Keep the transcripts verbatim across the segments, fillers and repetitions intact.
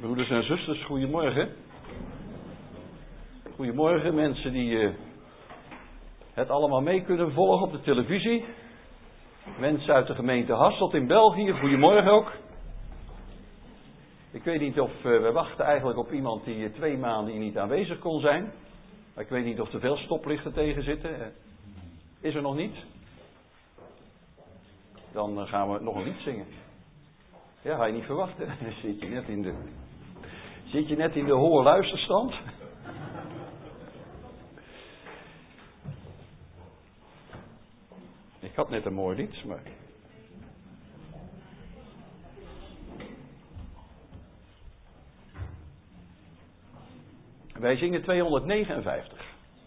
Broeders en zusters, goedemorgen. Goedemorgen mensen die uh, het allemaal mee kunnen volgen op de televisie. Mensen uit de gemeente Hasselt in België, goedemorgen ook. Ik weet niet of, uh, we wachten eigenlijk op iemand die uh, twee maanden hier niet aanwezig kon zijn. Maar ik weet niet of er veel stoplichten tegen zitten. Uh, is er nog niet? Dan uh, gaan we nog een lied zingen. Ja, ga je niet verwachten. Zit je net in de, zit je net in de hoge luisterstand. Ik had net een mooi lied, maar... Wij zingen tweehonderdnegenenvijftig.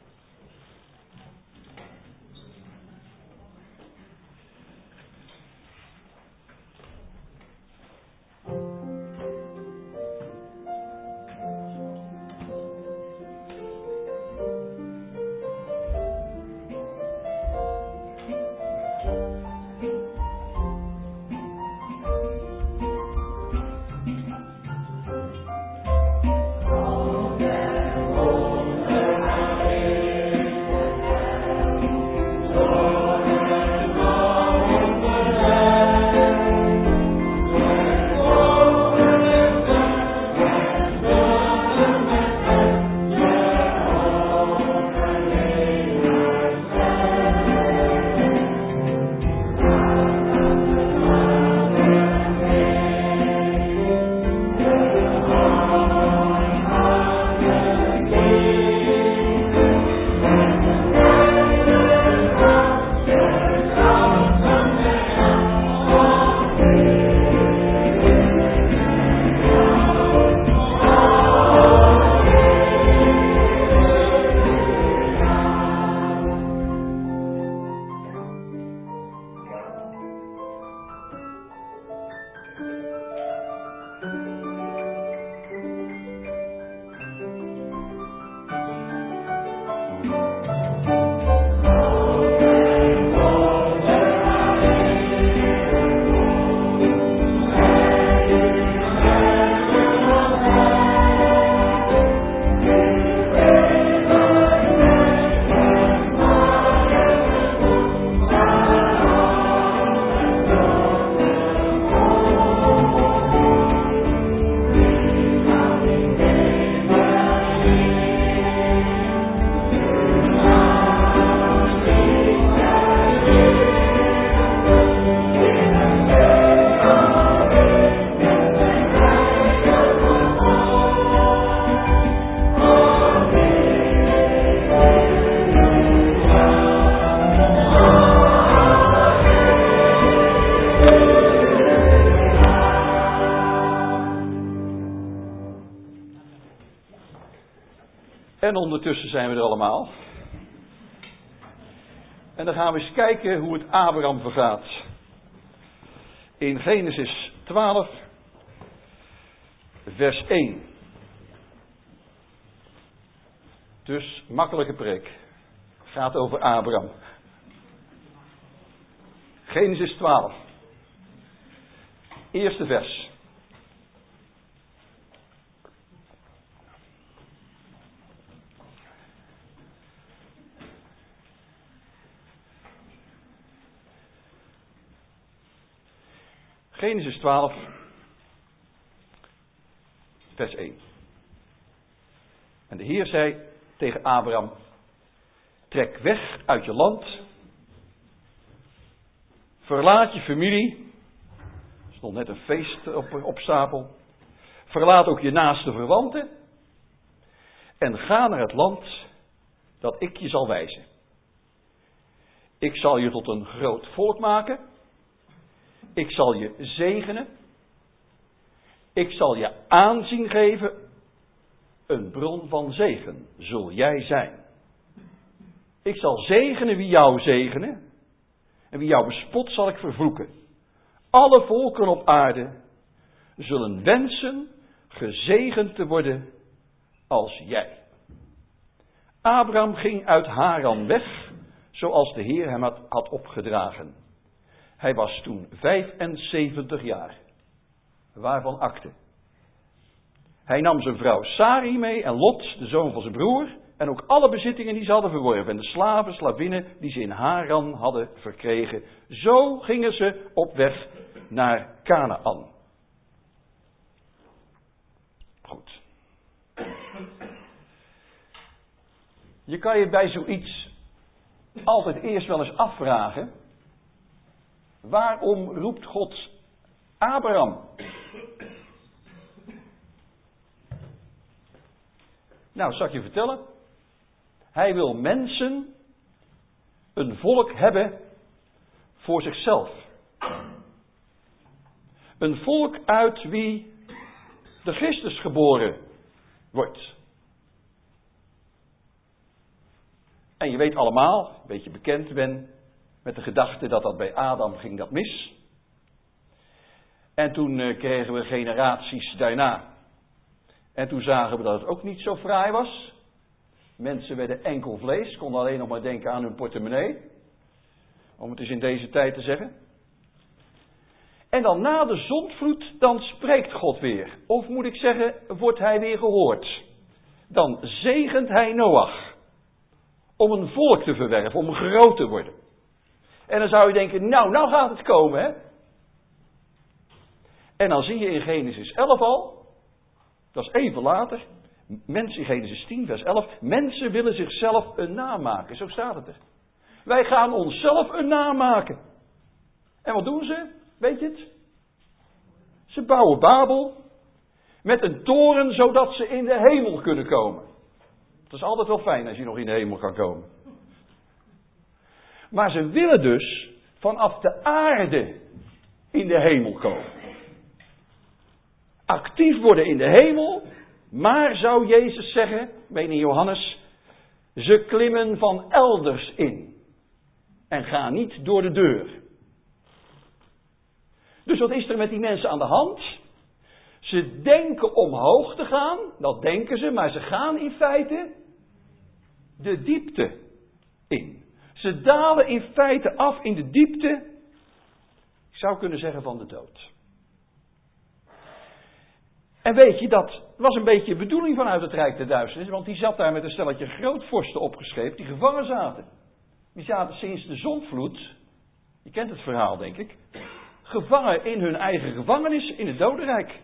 En ondertussen zijn we er allemaal. En dan gaan we eens kijken hoe het Abraham vergaat. In Genesis twaalf, vers één. Dus makkelijke preek. Gaat over Abraham. Genesis twaalf. Eerste vers. Genesis twaalf, vers één. En de Heer zei tegen Abraham: trek weg uit je land, verlaat je familie, er stond net een feest op, op stapel, verlaat ook je naaste verwanten en ga naar het land dat ik je zal wijzen. Ik zal je tot een groot volk maken. Ik zal je zegenen. Ik zal je aanzien geven. Een bron van zegen zul jij zijn. Ik zal zegenen wie jou zegenen. En wie jou bespot zal ik vervloeken. Alle volken op aarde zullen wensen gezegend te worden als jij. Abraham ging uit Haran weg, zoals de Heer hem had, had opgedragen. Hij was toen vijfenzeventig jaar. Waarvan akte. Hij nam zijn vrouw Sarai mee en Lot, de zoon van zijn broer, en ook alle bezittingen die ze hadden verworven en de slaven, slavinnen die ze in Haran hadden verkregen. Zo gingen ze op weg naar Kanaan. Goed. Je kan je bij zoiets altijd eerst wel eens afvragen, waarom roept God Abraham? Nou, zal ik je vertellen. Hij wil mensen, een volk hebben voor zichzelf. Een volk uit wie de Christus geboren wordt. En je weet allemaal, een beetje bekend ben met de gedachte dat dat bij Adam ging dat mis. En toen uh, kregen we generaties daarna. En toen zagen we dat het ook niet zo fraai was. Mensen werden enkel vlees, konden alleen nog maar denken aan hun portemonnee. Om het eens in deze tijd te zeggen. En dan na de zondvloed, dan spreekt God weer. Of moet ik zeggen, wordt hij weer gehoord. Dan zegent hij Noach. Om een volk te verwerven, om groot te worden. En dan zou je denken, nou, nou gaat het komen, hè. En dan zie je in Genesis elf al, dat is even later, mensen in Genesis tien, vers elf, mensen willen zichzelf een naam maken, zo staat het er. Wij gaan onszelf een naam maken. En wat doen ze? Weet je het? Ze bouwen Babel met een toren zodat ze in de hemel kunnen komen. Het is altijd wel fijn als je nog in de hemel kan komen. Maar ze willen dus vanaf de aarde in de hemel komen. Actief worden in de hemel, maar zou Jezus zeggen, meen in Johannes, ze klimmen van elders in en gaan niet door de deur. Dus wat is er met die mensen aan de hand? Ze denken omhoog te gaan, dat denken ze, maar ze gaan in feite de diepte in. Ze dalen in feite af in de diepte, ik zou kunnen zeggen van de dood. En weet je, dat was een beetje de bedoeling vanuit het Rijk der Duisternis, want die zat daar met een stelletje grootvorsten opgescheept die gevangen zaten. Die zaten sinds de zondvloed, je kent het verhaal denk ik, gevangen in hun eigen gevangenis in het dodenrijk.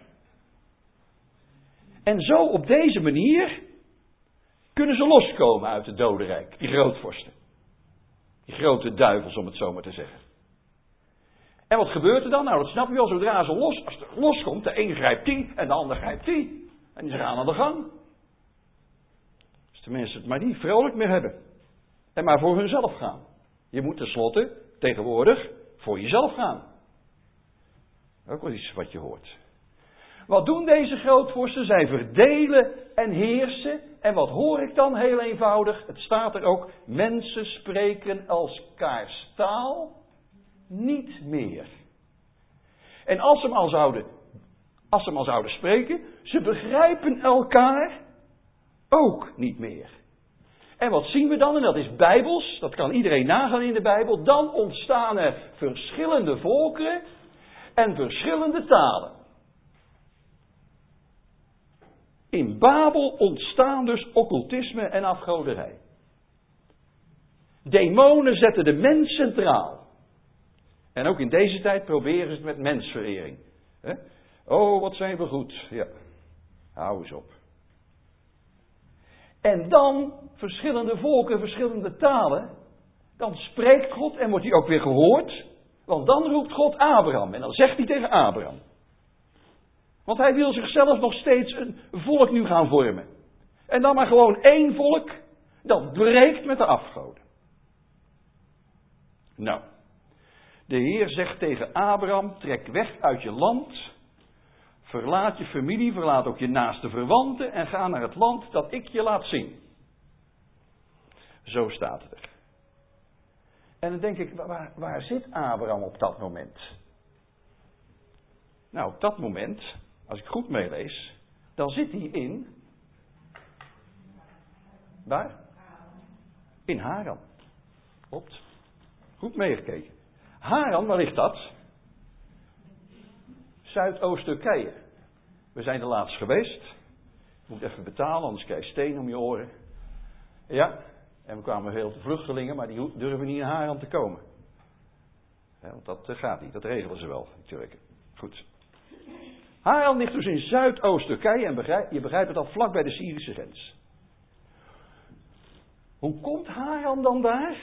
En zo op deze manier kunnen ze loskomen uit het dodenrijk, die grootvorsten. Die grote duivels, om het zo maar te zeggen. En wat gebeurt er dan? Nou, dat snap je wel, zodra ze los, als het loskomt, de een grijpt die en de ander grijpt die. En die gaan aan de gang. Dus de mensen het maar niet vrolijk meer hebben. En maar voor hunzelf gaan. Je moet tenslotte, tegenwoordig, voor jezelf gaan. Ook wel iets wat je hoort. Wat doen deze grootvorsten? Zij verdelen en heersen. En wat hoor ik dan? Heel eenvoudig. Het staat er ook. Mensen spreken elkaars taal niet meer. En als ze hem al zouden, als ze hem al zouden spreken, ze begrijpen elkaar ook niet meer. En wat zien we dan? En dat is bijbels. Dat kan iedereen nagaan in de Bijbel. Dan ontstaan er verschillende volkeren en verschillende talen. In Babel ontstaan dus occultisme en afgoderij. Demonen zetten de mens centraal. En ook in deze tijd proberen ze het met mensverering. He? Oh, wat zijn we goed. Ja, hou eens op. En dan verschillende volken, verschillende talen. Dan spreekt God en wordt hij ook weer gehoord. Want dan roept God Abraham. En dan zegt hij tegen Abraham. Want hij wil zichzelf nog steeds een volk nu gaan vormen. En dan maar gewoon één volk. Dat breekt met de afgoden. Nou. De Heer zegt tegen Abraham, trek weg uit je land. Verlaat je familie, verlaat ook je naaste verwanten. En ga naar het land dat ik je laat zien. Zo staat het er. En dan denk ik, waar, waar zit Abraham op dat moment? Nou, op dat moment, als ik goed meelees, dan zit hij in... Waar? In Haran. Klopt. Goed meegekeken. Haran, waar ligt dat? Zuidoost-Turkije. We zijn er laatst geweest. moet even betalen, anders krijg je steen om je oren. Ja, en we kwamen veel vluchtelingen, maar die durven niet in Haran te komen. Ja, want dat uh, gaat niet, dat regelen ze wel, natuurlijk. Goed. Haran ligt dus in Zuidoost-Turkije en begrijp, je begrijpt het al, vlak bij de Syrische grens. Hoe komt Haran dan daar?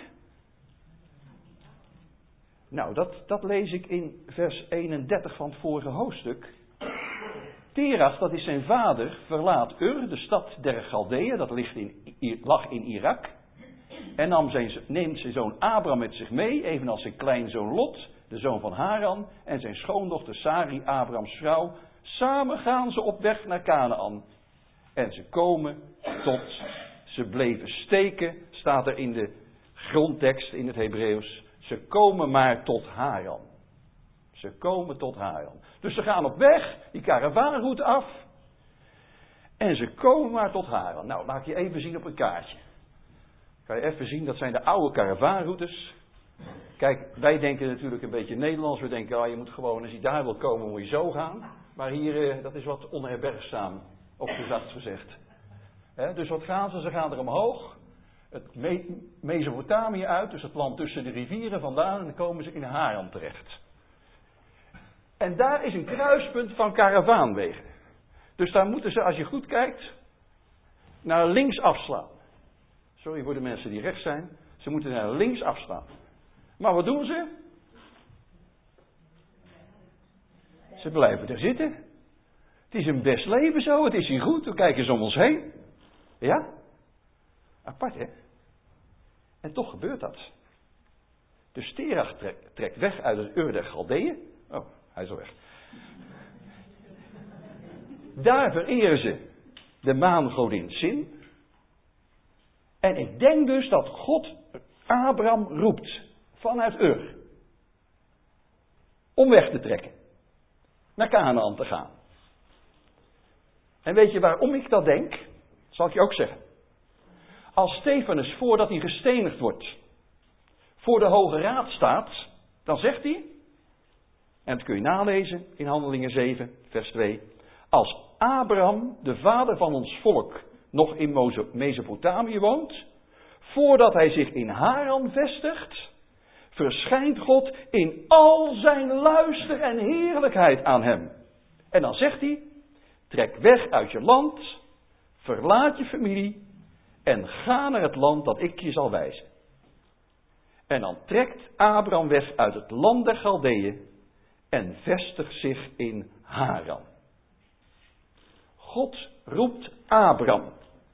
Nou, dat, dat lees ik in vers eenendertig van het vorige hoofdstuk. Terach, dat is zijn vader, verlaat Ur, de stad der Galdeeën, dat ligt in, lag in Irak. En nam zijn, neemt zijn zoon Abram met zich mee, evenals zijn kleinzoon Lot, de zoon van Haran, en zijn schoondochter Sari, Abrams vrouw. Samen gaan ze op weg naar Kanaan. En ze komen tot, ze bleven steken, staat er in de grondtekst in het Hebreeuws. Ze komen maar tot Haran. Ze komen tot Haran. Dus ze gaan op weg, die karavaanroute af. En ze komen maar tot Haran. Nou, laat ik je even zien op een kaartje. Kan je even zien, dat zijn de oude karavaanroutes. Kijk, wij denken natuurlijk een beetje Nederlands. We denken, ah, je moet gewoon, als je daar wil komen, moet je zo gaan. Maar hier, dat is wat onherbergzaam, op zacht gezegd. He, dus wat gaan ze? Ze gaan er omhoog. Het Me- Mesopotamië uit, dus het land tussen de rivieren vandaan. En dan komen ze in Haran terecht. En daar is een kruispunt van karavaanwegen. Dus daar moeten ze, als je goed kijkt, naar links afslaan. Sorry voor de mensen die rechts zijn. Ze moeten naar links afslaan. Maar wat doen ze? Ze blijven er zitten. Het is een best leven zo. Het is hier goed. We kijken eens om ons heen. Ja? Apart, hè? En toch gebeurt dat. Dus Terach trekt, trekt weg uit het Ur der Galdeeën. Oh, hij is al weg. Daar vereren ze de maangodin Sin. En ik denk dus dat God Abraham roept vanuit Ur. Om weg te trekken. Naar Kanaan te gaan. En weet je waarom ik dat denk? Zal ik je ook zeggen. Als Stefanus, voordat hij gestenigd wordt, voor de Hoge Raad staat, dan zegt hij, en dat kun je nalezen in Handelingen zeven, vers twee. Als Abraham, de vader van ons volk, nog in Mesopotamië woont, voordat hij zich in Haran vestigt, verschijnt God in al zijn luister en heerlijkheid aan hem. En dan zegt hij, trek weg uit je land, verlaat je familie en ga naar het land dat ik je zal wijzen. En dan trekt Abraham weg uit het land der Galdeeën en vestigt zich in Haran. God roept Abraham.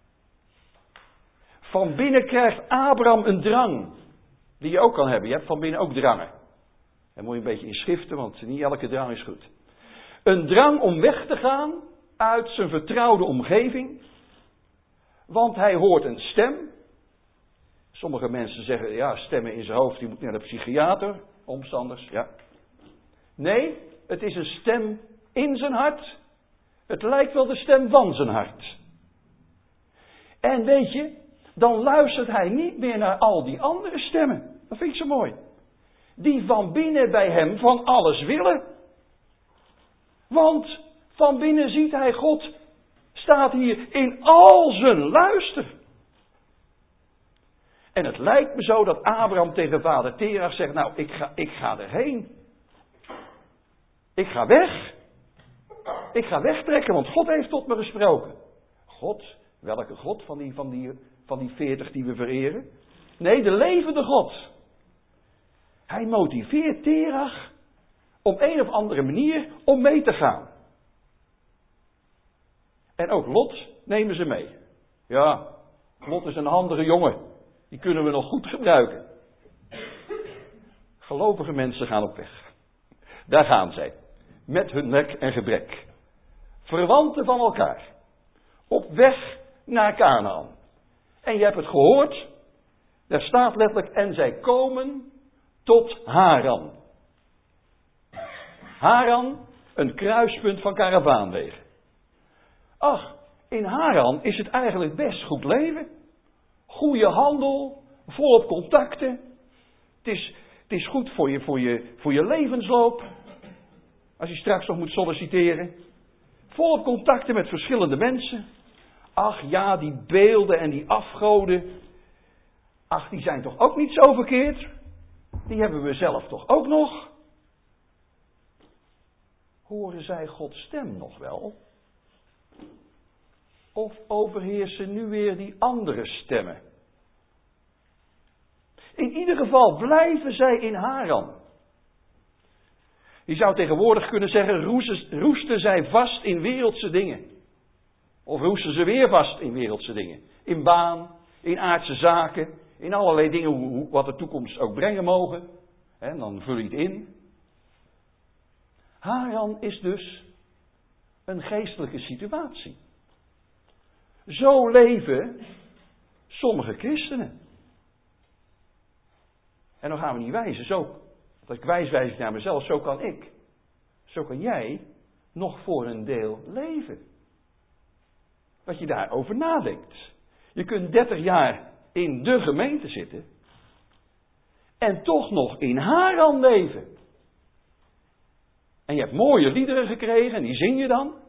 Van binnen krijgt Abraham een drang. Die je ook kan hebben. Je hebt van binnen ook drangen. Dan moet je een beetje inschriften, want niet elke drang is goed. Een drang om weg te gaan uit zijn vertrouwde omgeving. Want hij hoort een stem. Sommige mensen zeggen, ja, stemmen in zijn hoofd, die moet naar de psychiater. Omstanders, ja. Nee, het is een stem in zijn hart. Het lijkt wel de stem van zijn hart. En weet je, dan luistert hij niet meer naar al die andere stemmen. Dat vind ik zo mooi. Die van binnen bij hem van alles willen. Want van binnen ziet hij God, staat hier in al zijn luister. En het lijkt me zo dat Abraham tegen vader Terach zegt, nou, ik ga, ik ga erheen. Ik ga weg. Ik ga wegtrekken, want God heeft tot me gesproken. God? Welke God van die, van die, van die veertig die we vereren? Nee, de levende God. Hij motiveert Terach op een of andere manier om mee te gaan. En ook Lot nemen ze mee. Ja, Lot is een handige jongen. Die kunnen we nog goed gebruiken. Gelovige mensen gaan op weg. Daar gaan zij. Met hun nek en gebrek. Verwanten van elkaar. Op weg naar Kanaan. En je hebt het gehoord. Daar staat letterlijk, en zij komen tot Haran. Haran, een kruispunt van karavaanwegen. Ach, in Haran is het eigenlijk best goed leven. Goede handel, volop contacten. Het is, het is goed voor je, voor, je, voor je levensloop. Als je straks nog moet solliciteren. Volop contacten met verschillende mensen. ach ja, die beelden en die afgoden, ach, die zijn toch ook niet zo verkeerd? Die hebben we zelf toch ook nog? Horen zij Gods stem nog wel? Of overheersen nu weer die andere stemmen? In ieder geval blijven zij in Haran. Je zou tegenwoordig kunnen zeggen, roesten, roesten zij vast in wereldse dingen. Of roesten ze weer vast in wereldse dingen. In baan, in aardse zaken, in allerlei dingen, hoe, wat de toekomst ook brengen mogen. En dan vul je het in. Haran is dus een geestelijke situatie. Zo leven sommige christenen. En dan gaan we niet wijzen, zo, dat ik wijs wijs naar mezelf, zo kan ik, zo kan jij nog voor een deel leven. Dat je daarover nadenkt. Je kunt dertig jaar in de gemeente zitten en toch nog in Haran leven. En je hebt mooie liederen gekregen en die zing je dan.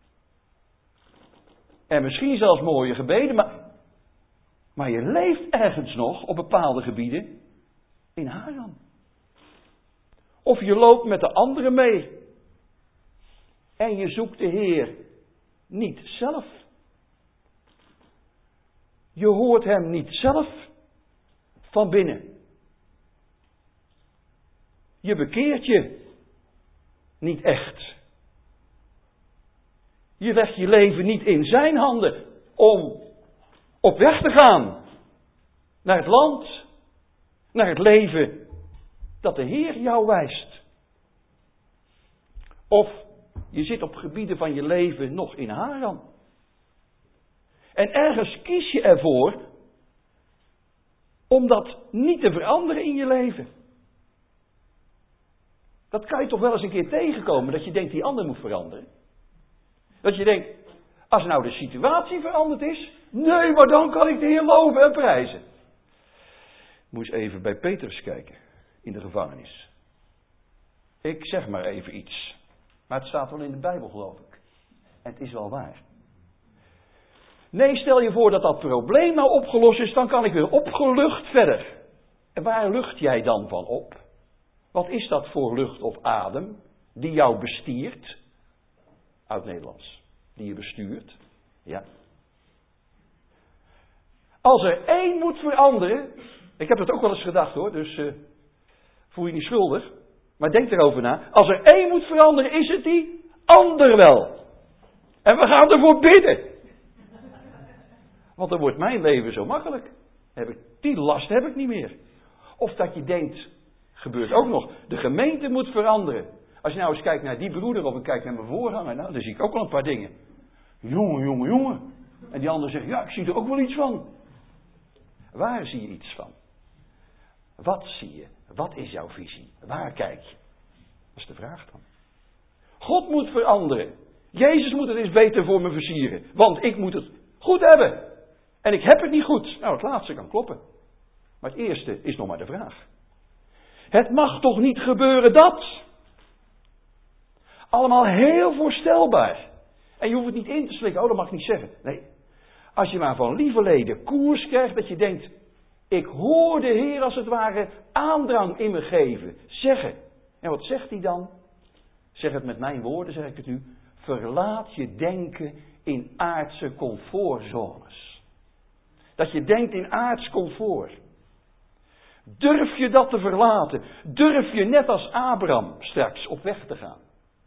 En misschien zelfs mooie gebeden, maar, maar je leeft ergens nog op bepaalde gebieden in Haran. Of je loopt met de anderen mee. En je zoekt de Heer niet zelf. Je hoort hem niet zelf van binnen. Je bekeert je niet echt. Je legt je leven niet in zijn handen om op weg te gaan naar het land, naar het leven dat de Heer jou wijst. Of je zit op gebieden van je leven nog in Haran. En ergens kies je ervoor om dat niet te veranderen in je leven. Dat kan je toch wel eens een keer tegenkomen, dat je denkt die ander moet veranderen. Dat je denkt, als nou de situatie veranderd is, nee, maar dan kan ik de Heer loven en prijzen. Moet eens even bij Petrus kijken, in de gevangenis. Ik zeg maar even iets, maar het staat wel in de Bijbel, geloof ik. En het is wel waar. Nee, stel je voor dat dat probleem nou opgelost is, dan kan ik weer opgelucht verder. En waar lucht jij dan van op? Wat is dat voor lucht of adem die jou bestiert? Uit Nederlands. Die je bestuurt. Ja. Als er één moet veranderen. Ik heb dat ook wel eens gedacht hoor. Dus uh, voel je niet schuldig. Maar denk erover na. Als er één moet veranderen is het die ander wel. En we gaan ervoor bidden. Want dan wordt mijn leven zo makkelijk. Heb ik, die last heb ik niet meer. Of dat je denkt. Gebeurt ook nog. De gemeente moet veranderen. Als je nou eens kijkt naar die broeder of ik kijk naar mijn voorganger. Nou, dan zie ik ook wel een paar dingen. Jongen, jongen, jongen. En die ander zegt, ja, ik zie er ook wel iets van. Waar zie je iets van? Wat zie je? Wat is jouw visie? Waar kijk je? Dat is de vraag dan. God moet veranderen. Jezus moet het eens beter voor me versieren. Want ik moet het goed hebben. En ik heb het niet goed. Nou, het laatste kan kloppen. Maar het eerste is nog maar de vraag. Het mag toch niet gebeuren dat? Allemaal heel voorstelbaar. En je hoeft het niet in te slikken. Oh, dat mag ik niet zeggen. Nee. Als je maar van lieverlede koers krijgt dat je denkt. Ik hoor de Heer als het ware aandrang in me geven. Zeggen. En wat zegt hij dan? Zeg het met mijn woorden, zeg ik het nu. Verlaat je denken in aardse comfortzones. Dat je denkt in aards comfort. Durf je dat te verlaten? Durf je net als Abraham straks op weg te gaan?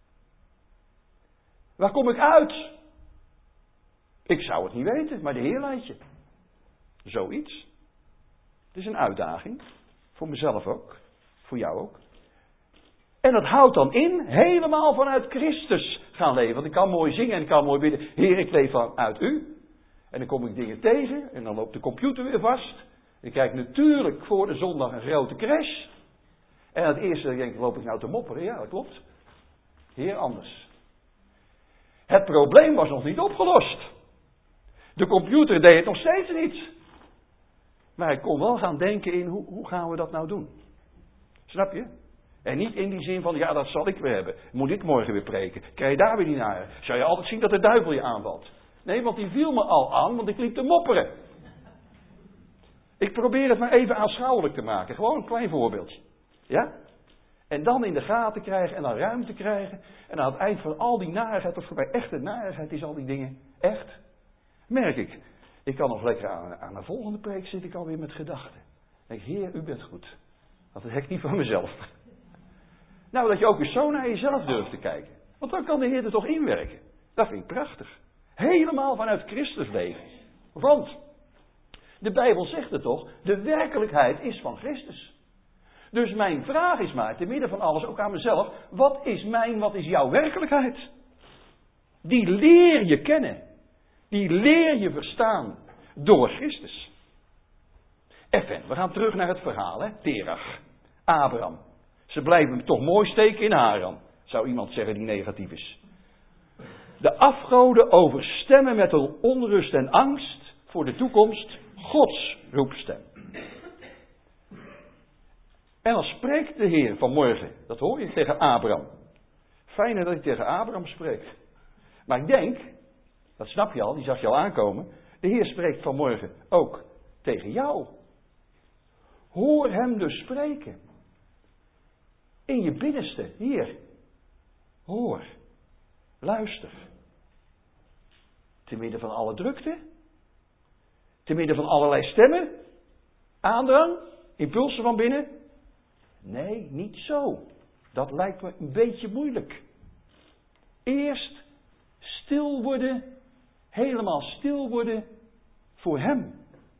Waar kom ik uit? Ik zou het niet weten, maar de Heer leidt je. Zoiets. Het is een uitdaging. Voor mezelf ook. Voor jou ook. En dat houdt dan in helemaal vanuit Christus gaan leven. Want ik kan mooi zingen en ik kan mooi bidden. Heer, ik leef vanuit u. En dan kom ik dingen tegen en dan loopt de computer weer vast. Ik krijg natuurlijk voor de zondag een grote crash. En het eerste denk ik, loop ik nou te mopperen? Ja, dat klopt. Heer, anders. Het probleem was nog niet opgelost. De computer deed het nog steeds niet. Maar ik kon wel gaan denken in, hoe, hoe gaan we dat nou doen? Snap je? En niet in die zin van, ja, dat zal ik weer hebben. Moet ik morgen weer preken? Krijg je daar weer niet naar? Zou je altijd zien dat de duivel je aanvalt? Nee, want die viel me al aan, want ik liep te mopperen. Ik probeer het maar even aanschouwelijk te maken. Gewoon een klein voorbeeldje. Ja? En dan in de gaten krijgen en dan ruimte krijgen. En aan het eind van al die narigheid, of voor mij echte narigheid is al die dingen, echt, merk ik. Ik kan nog lekker aan, aan de volgende preek zit ik alweer met gedachten. Denk, Heer, u bent goed. Dat heb ik niet van mezelf. Nou, dat je ook eens zo naar jezelf durft te kijken. Want dan kan de Heer er toch inwerken. Dat vind ik prachtig. Helemaal vanuit Christus leven. Want de Bijbel zegt het toch, de werkelijkheid is van Christus. Dus mijn vraag is maar, te midden van alles, ook aan mezelf, wat is mijn, wat is jouw werkelijkheid? Die leer je kennen. Die leer je verstaan door Christus. Even, we gaan terug naar het verhaal, hè? Terach, Abraham. Ze blijven toch mooi steken in Haran, zou iemand zeggen die negatief is. De afgoden overstemmen met hun onrust en angst voor de toekomst Gods roepstem. En dan spreekt de Heer vanmorgen, dat hoor je tegen Abraham. Fijn dat hij tegen Abraham spreekt. Maar ik denk, dat snap je al, die zag je al aankomen. De Heer spreekt vanmorgen ook tegen jou. Hoor hem dus spreken. In je binnenste, hier. Hoor. Luister. Te midden van alle drukte. Te midden van allerlei stemmen. Aandrang. Impulsen van binnen. Nee, niet zo. Dat lijkt me een beetje moeilijk. Eerst stil worden. Helemaal stil worden voor hem.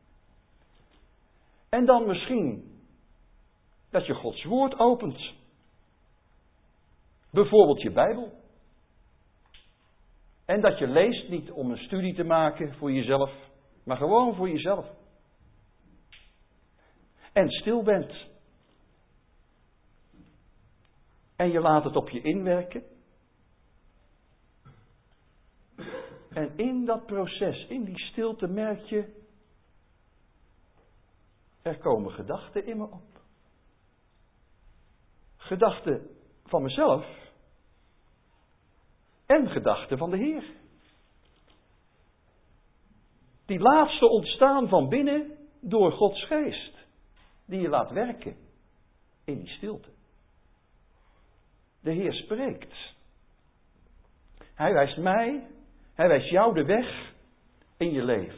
En dan misschien dat je Gods woord opent. Bijvoorbeeld je Bijbel. En dat je leest niet om een studie te maken voor jezelf, maar gewoon voor jezelf. En stil bent. En je laat het op je inwerken. En in dat proces, in die stilte merk je, er komen gedachten in me op. Gedachten van mezelf en gedachten van de Heer. Die laatste ontstaan van binnen door Gods geest, die je laat werken in die stilte. De Heer spreekt. Hij wijst mij, hij wijst jou de weg in je leven.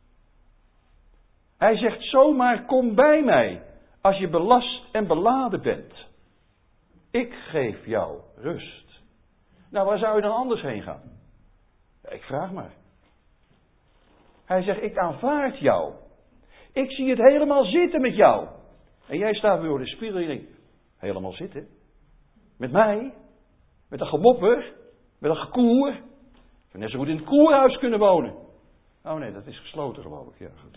Hij zegt zomaar, kom bij mij als je belast en beladen bent. Ik geef jou rust. Nou, waar zou je dan anders heen gaan? Ik vraag maar. Hij zegt, ik aanvaard jou. Ik zie het helemaal zitten met jou. En jij staat weer voor de spiegel en je denkt, helemaal zitten? Met mij? Met een gemopper? Met een gekoer? Ik zou net zo goed in het koerhuis kunnen wonen. Oh nee, dat is gesloten geloof ik. Ja, goed.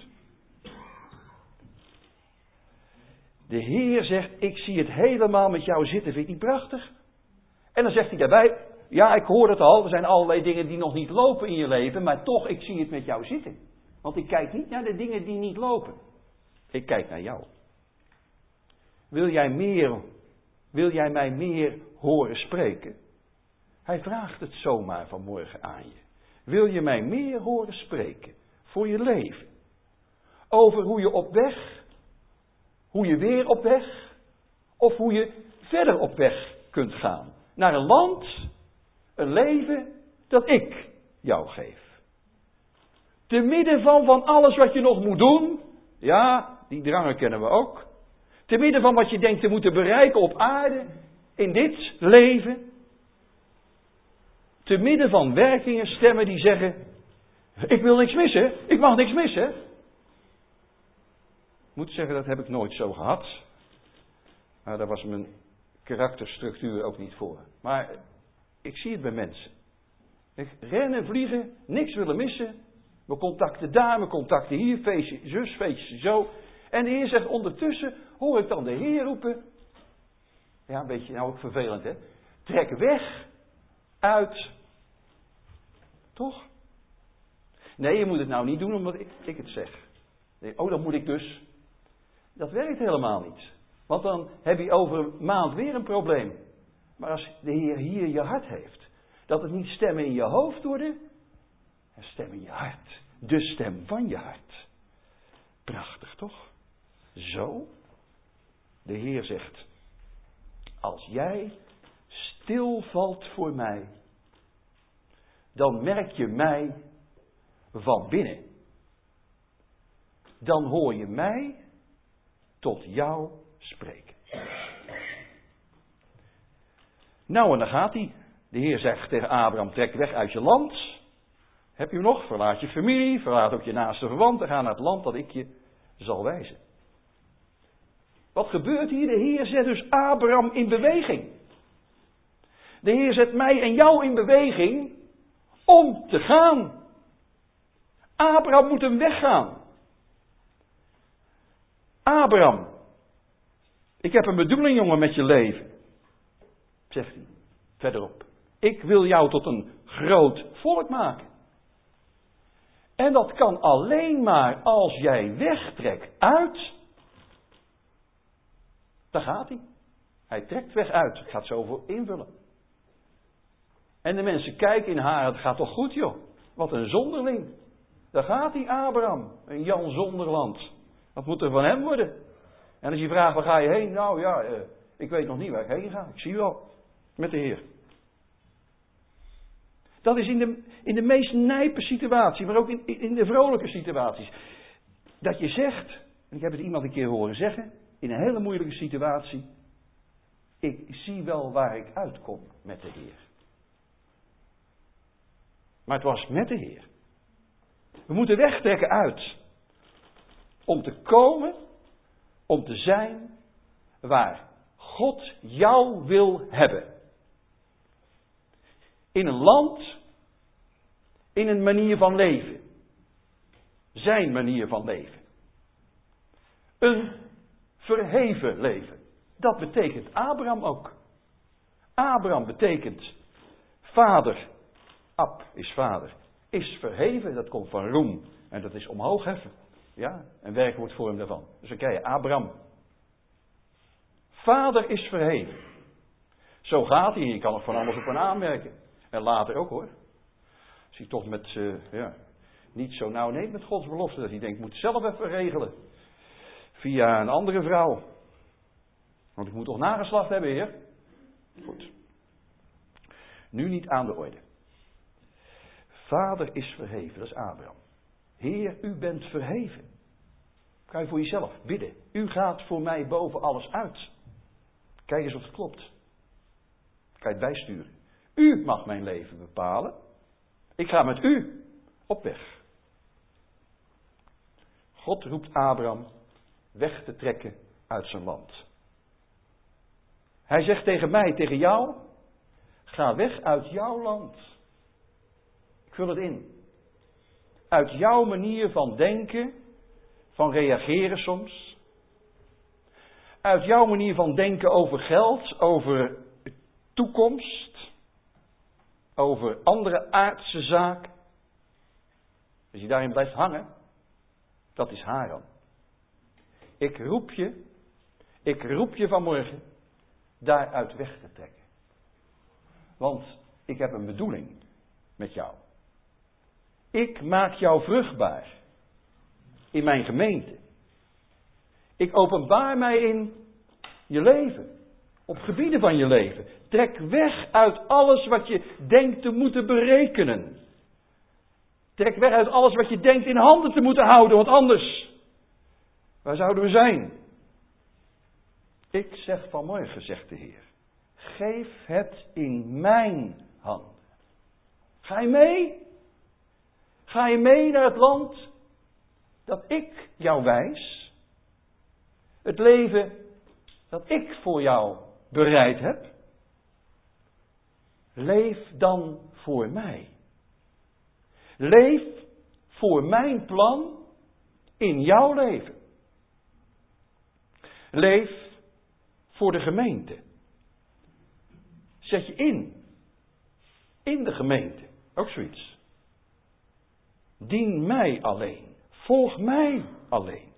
De Heer zegt, ik zie het helemaal met jou zitten. Vind je het niet prachtig? En dan zegt hij daarbij, ja, ik hoor het al. Er zijn allerlei dingen die nog niet lopen in je leven. Maar toch, ik zie het met jou zitten. Want ik kijk niet naar de dingen die niet lopen. Ik kijk naar jou. Wil jij meer, wil jij mij meer horen spreken? Hij vraagt het zomaar vanmorgen aan je. Wil je mij meer horen spreken? Voor je leven. Over hoe je op weg, hoe je weer op weg, of hoe je verder op weg kunt gaan. Naar een land, een leven dat ik jou geef. Te midden van, van alles wat je nog moet doen. Ja, die drangen kennen we ook. Te midden van wat je denkt te moeten bereiken op aarde. In dit leven. Te midden van werkingen, stemmen die zeggen. Ik wil niks missen. Ik mag niks missen. Ik moet zeggen, dat heb ik nooit zo gehad. Maar daar was mijn karakterstructuur ook niet voor. Maar ik zie het bij mensen. Ik rennen, vliegen, niks willen missen. We contacten daar, we contacten hier, feestje zus, feestje zo. En de Heer zegt, ondertussen hoor ik dan de Heer roepen. Ja, een beetje nou ook vervelend, hè. Trek weg uit. Toch? Nee, je moet het nou niet doen omdat ik, ik het zeg. Nee, oh, dan moet ik dus. Dat werkt helemaal niet. Want dan heb je over een maand weer een probleem. Maar als de Heer hier je hart heeft, dat het niet stemmen in je hoofd worden. Een stem in je hart. De stem van je hart. Prachtig toch? Zo. De Heer zegt. Als jij stilvalt voor mij. Dan merk je mij van binnen. Dan hoor je mij tot jou spreken. Nou, en dan gaat hij. De Heer zegt tegen Abraham, trek weg uit je land. Heb je hem nog? Verlaat je familie, verlaat ook je naaste verwanten, ga naar het land dat ik je zal wijzen. Wat gebeurt hier? De Heer zet dus Abraham in beweging. De Heer zet mij en jou in beweging om te gaan. Abraham moet hem weggaan. Abraham, ik heb een bedoeling, jongen, met je leven. Zegt hij verderop. Ik wil jou tot een groot volk maken. En dat kan alleen maar als jij wegtrekt uit. Daar gaat hij. Hij trekt weg uit. Ik ga het zo voor invullen. En de mensen kijken in haar. Het gaat toch goed, joh. Wat een zonderling. Daar gaat hij, Abraham. Een Jan Zonderland. Wat moet er van hem worden? En als je vraagt, waar ga je heen? Nou ja, eh, ik weet nog niet waar ik heen ga. Ik zie wel. Met de Heer. Dat is in de, in de meest nijpe situatie, maar ook in, in de vrolijke situaties. Dat je zegt, en ik heb het iemand een keer horen zeggen, in een hele moeilijke situatie, ik zie wel waar ik uitkom met de Heer. Maar het was met de Heer. We moeten wegtrekken uit. Om te komen, om te zijn waar God jou wil hebben. In een land, in een manier van leven. Zijn manier van leven. Een verheven leven. Dat betekent Abraham ook. Abraham betekent vader. Ab is vader. Is verheven, dat komt van roem. En dat is omhoog heffen. Ja, een werkwoordvorm daarvan. Dus dan krijg je Abraham. Vader is verheven. Zo gaat hij. Je kan er van alles op en aanmerken. En later ook hoor. Als hij toch met, uh, ja, niet zo nauw neemt met Gods belofte. Dat hij denkt, ik moet het zelf even regelen. Via een andere vrouw. Want ik moet toch nageslacht hebben, Heer? Goed. Nu niet aan de orde. Vader is verheven, dat is Abraham. Heer, u bent verheven. Kan je voor jezelf bidden. U gaat voor mij boven alles uit. Kijk eens of het klopt. Kan je het bijsturen. U mag mijn leven bepalen. Ik ga met u op weg. God roept Abraham weg te trekken uit zijn land. Hij zegt tegen mij, tegen jou, ga weg uit jouw land. Ik vul het in. Uit jouw manier van denken, van reageren soms. Uit jouw manier van denken over geld, over toekomst. Over andere aardse zaken. Als je daarin blijft hangen, dat is Haran. Ik roep je, ik roep je vanmorgen daaruit weg te trekken. Want ik heb een bedoeling met jou. Ik maak jou vruchtbaar in mijn gemeente. Ik openbaar mij in je leven. Op gebieden van je leven. Trek weg uit alles wat je denkt te moeten berekenen. Trek weg uit alles wat je denkt in handen te moeten houden. Want anders, waar zouden we zijn? Ik zeg vanmorgen, zegt de Heer. Geef het in mijn handen. Ga je mee? Ga je mee naar het land dat ik jou wijs? Het leven dat ik voor jou bereid heb? Leef dan voor mij. Leef voor mijn plan in jouw leven. Leef voor de gemeente. Zet je in. In de gemeente. Ook zoiets. Dien mij alleen. Volg mij alleen.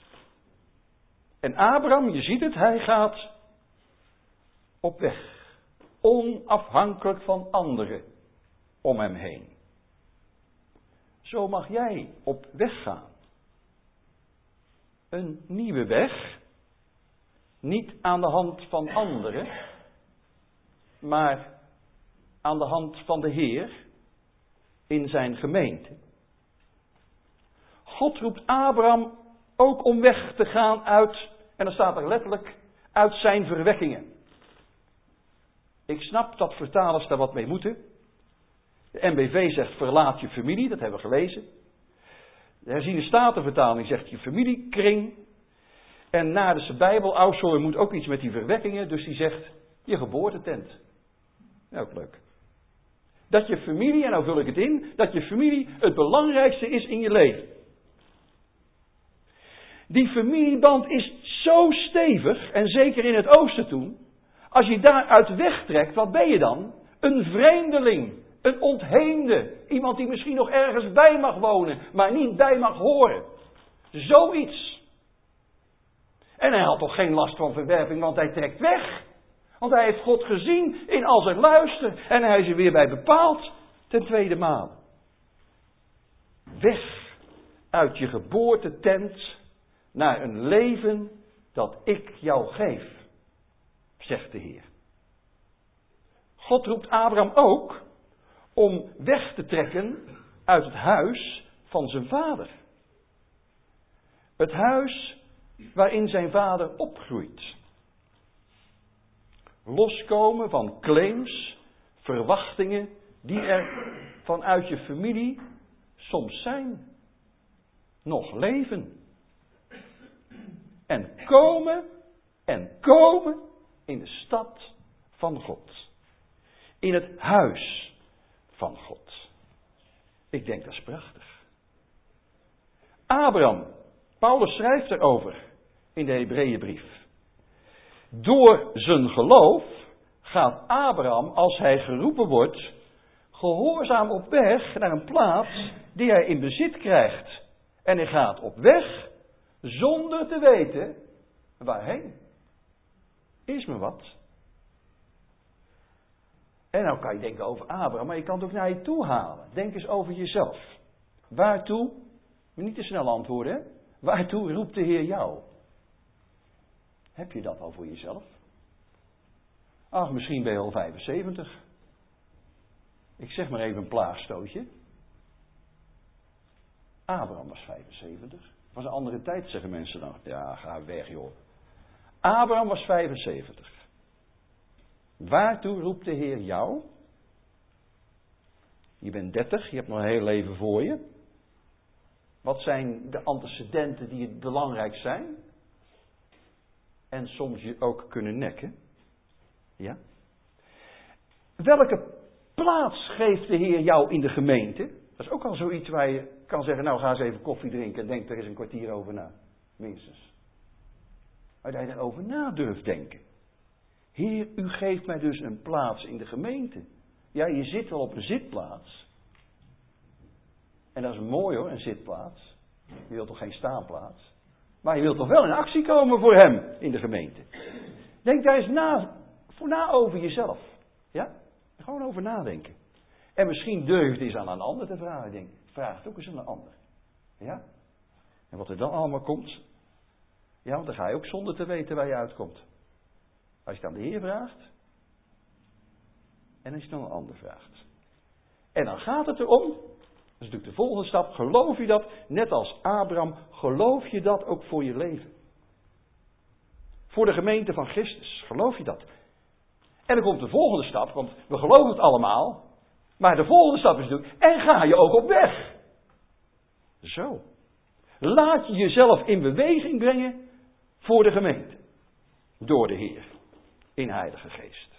En Abraham, je ziet het, hij gaat op weg. Onafhankelijk van anderen om hem heen. Zo mag jij op weg gaan. Een nieuwe weg. Niet aan de hand van anderen, maar aan de hand van de Heer in zijn gemeente. God roept Abraham ook om weg te gaan uit, en dan staat er letterlijk, uit zijn verwekkingen. Ik snap dat vertalers daar wat mee moeten. De N B V zegt verlaat je familie, dat hebben we gelezen. De herziene statenvertaling zegt je familiekring. En Naardense Bijbel, Aushoorn moet ook iets met die verwekkingen, dus die zegt je geboortetent. Ja, ook leuk. Dat je familie, en nou vul ik het in, dat je familie het belangrijkste is in je leven. Die familieband is zo stevig, en zeker in het oosten toen, als je daaruit wegtrekt, wat ben je dan? Een vreemdeling, een ontheemde, iemand die misschien nog ergens bij mag wonen, maar niet bij mag horen. Zoiets. En hij had toch geen last van verwerping, want hij trekt weg. Want hij heeft God gezien in al zijn luister. En hij is er weer bij bepaald ten tweede maal. Weg uit je geboortetent naar een leven dat ik jou geef, zegt de Heer. God roept Abraham ook om weg te trekken uit het huis van zijn vader. Het huis waarin zijn vader opgroeit. Loskomen van claims, verwachtingen die er vanuit je familie soms zijn. Nog leven. En komen en komen in de stad van God. In het huis van God. Ik denk dat is prachtig. Abraham, Paulus schrijft erover in de Hebreeënbrief. Door zijn geloof gaat Abraham, als hij geroepen wordt, gehoorzaam op weg naar een plaats die hij in bezit krijgt. En hij gaat op weg zonder te weten waarheen. Is me wat? En nou kan je denken over Abraham, maar je kan het ook naar je toe halen. Denk eens over jezelf. Waartoe? Maar niet te snel antwoorden, hè? Waartoe roept de Heer jou? Heb je dat al voor jezelf? Ach, misschien ben je al vijfenzeventig. Ik zeg maar even een plaagstootje. Abraham was vijfenzeventig. Het was een andere tijd, zeggen mensen dan. Ja, ga weg joh. Abraham was vijfenzeventig. Waartoe roept de Heer jou? Je bent dertig, je hebt nog een heel leven voor je. Wat zijn de antecedenten die het belangrijk zijn? En soms je ook kunnen nekken. Ja? Welke plaats geeft de Heer jou in de gemeente? Dat is ook al zoiets waar je kan zeggen, nou ga eens even koffie drinken en denk er eens een kwartier over na. Minstens. Maar dat je erover na durft denken. Heer, u geeft mij dus een plaats in de gemeente. Ja, je zit wel op een zitplaats. En dat is mooi hoor, een zitplaats. Je wilt toch geen staanplaats? Maar je wilt toch wel in actie komen voor hem in de gemeente. Denk daar eens na, voor na over jezelf. Ja? Gewoon over nadenken. En misschien durf je het eens aan een ander te vragen. Denk, vraag het ook eens aan een ander. Ja? En wat er dan allemaal komt. Ja, want dan ga je ook zonder te weten waar je uitkomt. Als je het aan de Heer vraagt. En als je het aan een ander vraagt. En dan gaat het erom. Dat is natuurlijk de volgende stap. Geloof je dat, net als Abraham, geloof je dat ook voor je leven? Voor de gemeente van Christus. Geloof je dat? En dan komt de volgende stap, want we geloven het allemaal. Maar de volgende stap is natuurlijk, en ga je ook op weg? Zo. Laat je jezelf in beweging brengen voor de gemeente. Door de Heer. In Heilige Geest.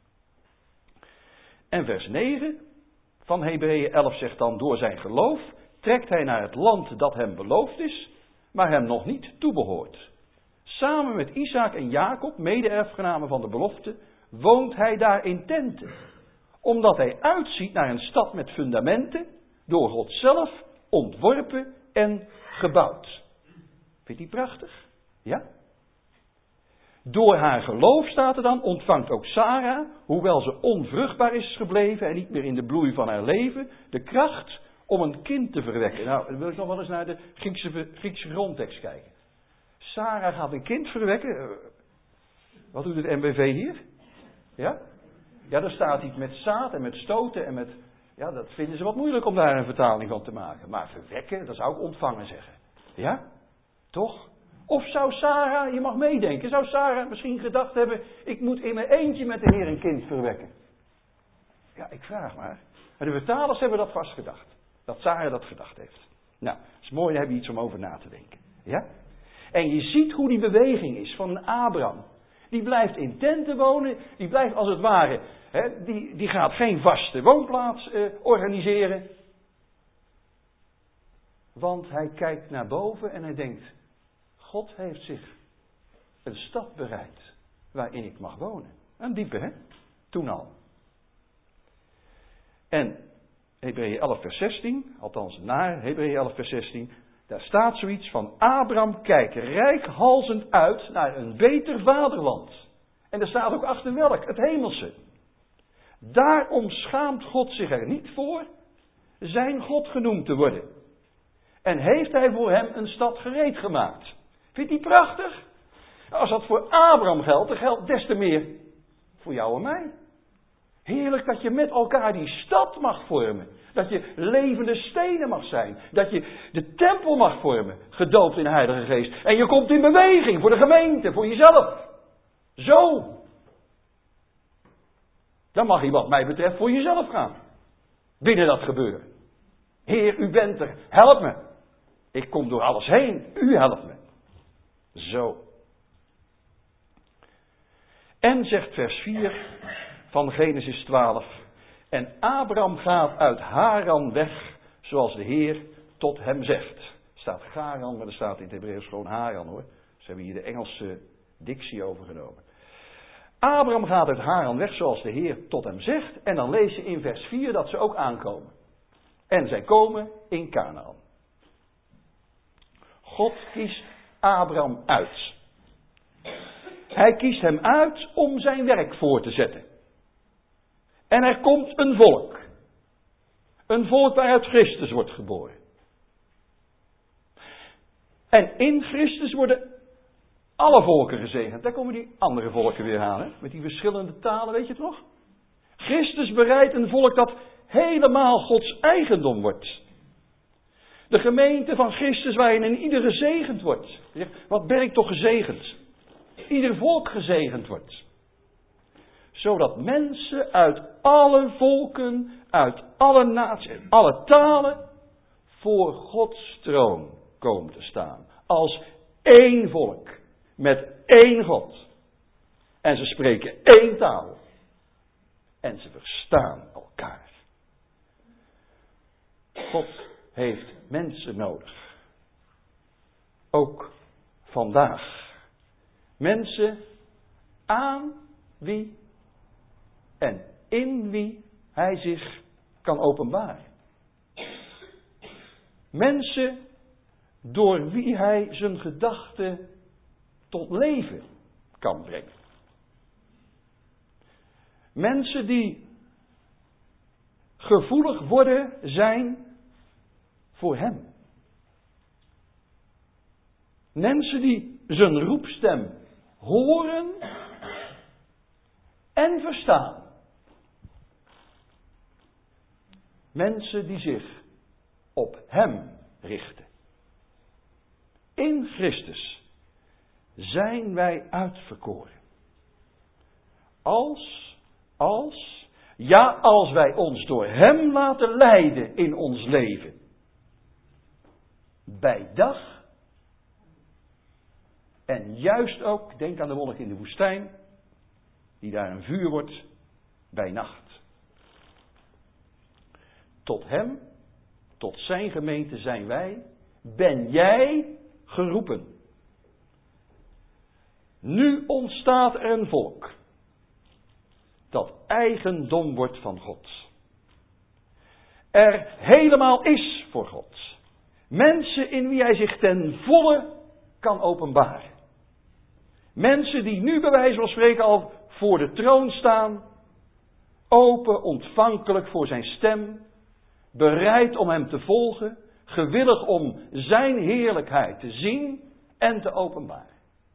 En vers negen van Hebreeën elf zegt dan, door zijn geloof trekt hij naar het land dat hem beloofd is, maar hem nog niet toebehoort. Samen met Isaac en Jacob, mede-erfgenamen van de belofte, woont hij daar in tenten. Omdat hij uitziet naar een stad met fundamenten, door God zelf ontworpen en gebouwd. Vind je die prachtig? Ja? Door haar geloof, staat er dan, ontvangt ook Sarah, hoewel ze onvruchtbaar is gebleven en niet meer in de bloei van haar leven, de kracht om een kind te verwekken. Nou, dan wil ik nog wel eens naar de Griekse, Griekse grondtekst kijken. Sarah gaat een kind verwekken. Wat doet het N B V hier? Ja? Ja, daar staat iets met zaad en met stoten en met... Ja, dat vinden ze wat moeilijk om daar een vertaling van te maken. Maar verwekken, dat zou ik ontvangen zeggen. Ja? Toch? Of zou Sarah, je mag meedenken, zou Sarah misschien gedacht hebben... ik moet in mijn eentje met de Heer een kind verwekken? Ja, ik vraag maar. Maar de vertalers hebben dat vast gedacht. Dat Sarah dat gedacht heeft. Nou, dat is mooi, daar heb je iets om over na te denken. Ja? En je ziet hoe die beweging is van een Abraham. Die blijft in tenten wonen, die blijft als het ware... He, die, die gaat geen vaste woonplaats eh, organiseren. Want hij kijkt naar boven en hij denkt... God heeft zich een stad bereid waarin ik mag wonen. Een diepe, hè? Toen al. En Hebreeën elf vers zestien, althans naar Hebreeën elf vers zestien... daar staat zoiets van... Abraham kijkt reikhalzend uit naar een beter vaderland. En daar staat ook achter welk? Het hemelse. Daarom schaamt God zich er niet voor zijn God genoemd te worden. En heeft hij voor hem een stad gereed gemaakt. Vindt hij prachtig? Als dat voor Abraham geldt, dan geldt des te meer voor jou en mij. Heerlijk dat je met elkaar die stad mag vormen. Dat je levende stenen mag zijn. Dat je de tempel mag vormen, gedoopt in de Heilige Geest. En je komt in beweging voor de gemeente, voor jezelf. Zo. Dan mag je wat mij betreft voor jezelf gaan. Binnen dat gebeuren. Heer, u bent er. Help me. Ik kom door alles heen. U helpt me. Zo. En zegt vers vier van Genesis twaalf. En Abraham gaat uit Haran weg, zoals de Heer tot hem zegt. Er staat Haran, maar er staat in het Hebreeuws gewoon Haran hoor. Ze hebben hier de Engelse dictie overgenomen. Abraham gaat uit Haran weg zoals de Heer tot hem zegt. En dan lees je in vers vier dat ze ook aankomen. En zij komen in Kanaan. God kiest Abraham uit. Hij kiest hem uit om zijn werk voor te zetten. En er komt een volk. Een volk waaruit Christus wordt geboren. En in Christus worden alle volken gezegend. Daar komen die andere volken weer aan. Hè? Met die verschillende talen, weet je het nog? Christus bereidt een volk dat helemaal Gods eigendom wordt. De gemeente van Christus waarin in ieder gezegend wordt. Je zegt, wat ben ik toch gezegend? Ieder volk gezegend wordt. Zodat mensen uit alle volken, uit alle naties, alle talen voor Gods troon komen te staan. Als één volk. Met één God. En ze spreken één taal. En ze verstaan elkaar. God heeft mensen nodig. Ook vandaag. Mensen aan wie en in wie hij zich kan openbaren. Mensen door wie hij zijn gedachten tot leven kan brengen. Mensen die gevoelig worden zijn voor hem. Mensen die zijn roepstem horen en verstaan. Mensen die zich op hem richten. In Christus zijn wij uitverkoren. Als, als, ja als wij ons door hem laten leiden in ons leven. Bij dag. En juist ook, denk aan de wolk in de woestijn, die daar een vuur wordt, bij nacht. Tot hem, tot zijn gemeente zijn wij, ben jij geroepen. Nu ontstaat er een volk, dat eigendom wordt van God. Er helemaal is voor God. Mensen in wie hij zich ten volle kan openbaren. Mensen die nu bij wijze van spreken al voor de troon staan. Open, ontvankelijk voor zijn stem. bereid om hem te volgen, gewillig om zijn heerlijkheid te zien en te openbaren.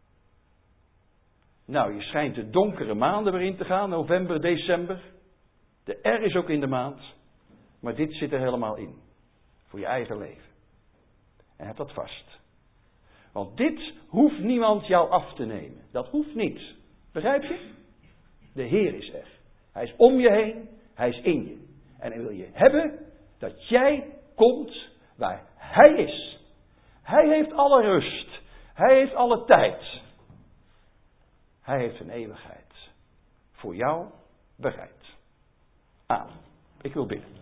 Nou, je schijnt de donkere maanden weer in te gaan, november, december. De R is ook in de maand, maar dit zit er helemaal in. Voor je eigen leven. En heb dat vast. Want dit hoeft niemand jou af te nemen. Dat hoeft niet. Begrijp je? De Heer is er. Hij is om je heen. Hij is in je. En hij wil je hebben dat jij komt waar Hij is. Hij heeft alle rust. Hij heeft alle tijd. Hij heeft een eeuwigheid voor jou bereid. Amen. Ik wil bidden.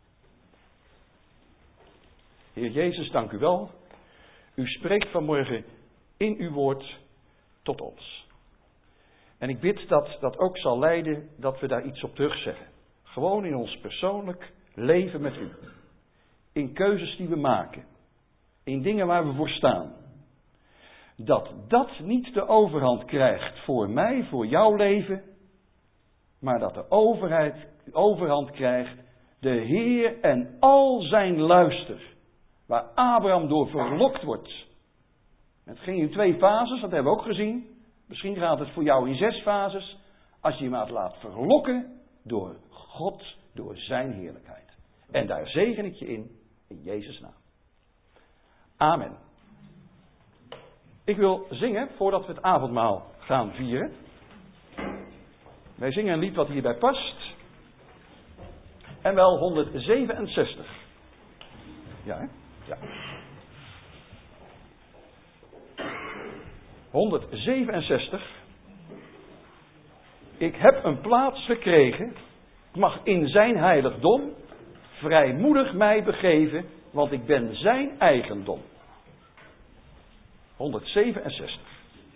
Heer Jezus, dank u wel. U spreekt vanmorgen in uw woord tot ons. En ik bid dat dat ook zal leiden dat we daar iets op terugzeggen. Gewoon in ons persoonlijk leven met u. In keuzes die we maken. In dingen waar we voor staan. Dat dat niet de overhand krijgt voor mij, voor jouw leven. Maar dat de overheid, overhand krijgt de Heer en al zijn luister. Waar Abraham door verlokt wordt. Het ging in twee fases, dat hebben we ook gezien. Misschien gaat het voor jou in zes fases. Als je je maar laat verlokken door God, door zijn heerlijkheid. En daar zegen ik je in, in Jezus' naam. Amen. Ik wil zingen voordat we het avondmaal gaan vieren. Wij zingen een lied wat hierbij past. En wel honderdzevenenzestig. Ja, hè? Ja. honderdzevenenzestig. Ik heb een plaats gekregen. Ik mag in zijn heiligdom vrijmoedig mij begeven, want ik ben zijn eigendom. honderdzevenenzestig.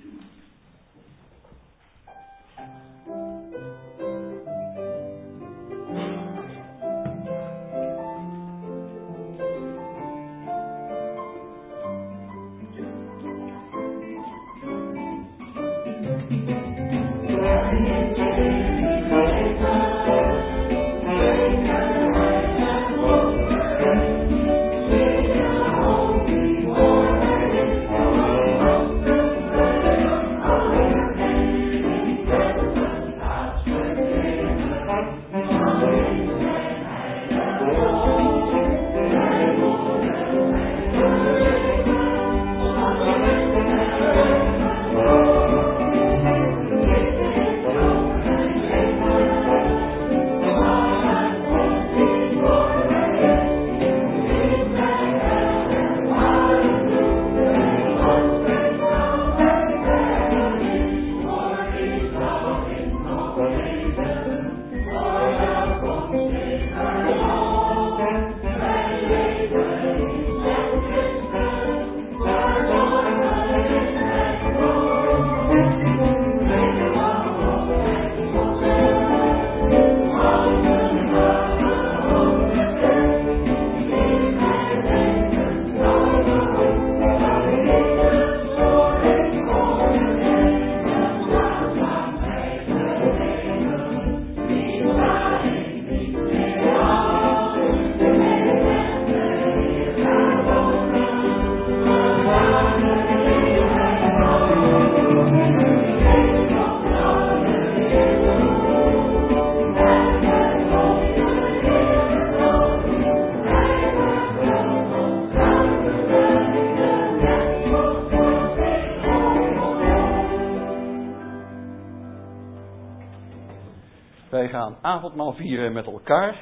Wij gaan avondmaal vieren met elkaar.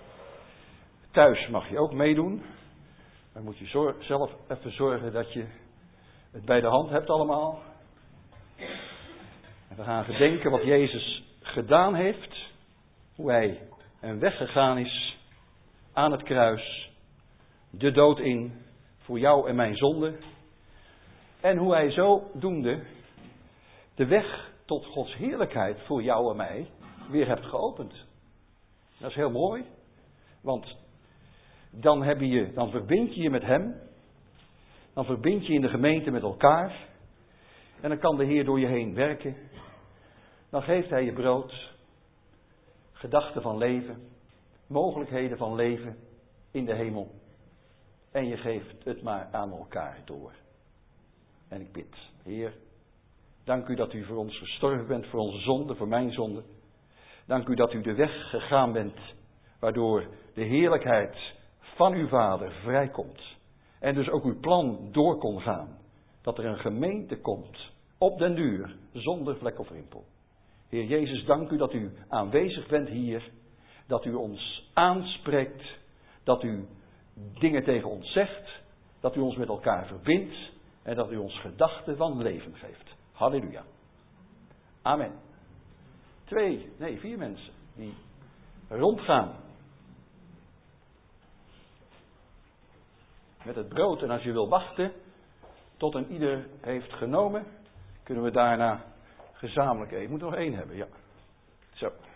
Thuis mag je ook meedoen. Dan moet je zor- zelf even zorgen dat je het bij de hand hebt allemaal. En we gaan gedenken wat Jezus gedaan heeft. Hoe hij een weg gegaan is aan het kruis. De dood in voor jou en mijn zonde. En hoe hij zo doende de weg tot Gods heerlijkheid voor jou en mij weer hebt geopend. Dat is heel mooi. Want dan, heb je, dan verbind je je met hem. Dan verbind je in de gemeente met elkaar. En dan kan de Heer door je heen werken. Dan geeft hij je brood. Gedachten van leven. Mogelijkheden van leven. in de hemel. En je geeft het maar aan elkaar door. En ik bid, Heer, dank u dat u voor ons gestorven bent, voor onze zonde, voor mijn zonde. Dank u dat u de weg gegaan bent, waardoor de heerlijkheid van uw Vader vrijkomt. En dus ook uw plan door kon gaan. Dat er een gemeente komt, op den duur, zonder vlek of rimpel. Heer Jezus, dank u dat u aanwezig bent hier. Dat u ons aanspreekt. Dat u dingen tegen ons zegt. Dat u ons met elkaar verbindt. En dat u ons gedachten van leven geeft. Halleluja. Amen. Twee, nee, vier mensen die rondgaan. Met het brood. En als je wil wachten tot een ieder heeft genomen, kunnen we daarna gezamenlijk eten. Ik moet er nog één hebben, ja. Zo.